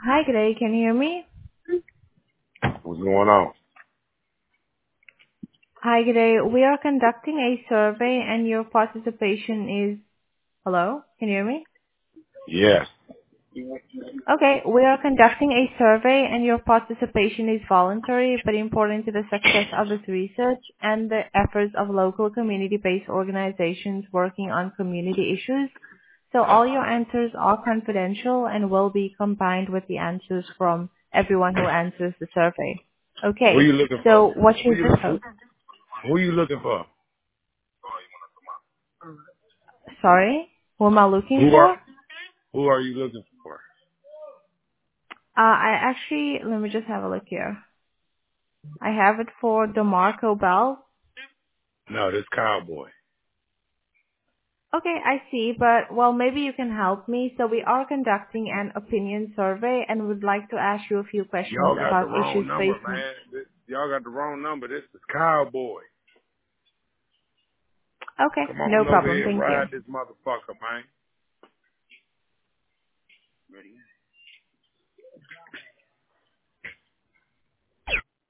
Hi, good day. Can you hear me? What's going on? Hi, good day. We are conducting a survey and your participation is... Hello? Can you hear me? Yes. Okay, we are conducting a survey and your participation is voluntary but important to the success of this research and the efforts of local community-based organizations working on community issues. So all your answers are confidential and will be combined with the answers from everyone who answers the survey. Who Okay, you looking for? so what Who should you this host? who you looking for? Sorry, who am I looking Who for? are who are you looking for? I actually, let me just have a look here. I have it for DeMarco Bell. No, this cowboy. Okay, I see, but well, maybe you can help me. So we are conducting an opinion survey and would like to ask you a few questions Y'all got the about issues wrong number, facing. man. Y'all got the wrong number. This is cowboy. Okay, Come no on over problem. here and Thank you. ride this motherfucker, man.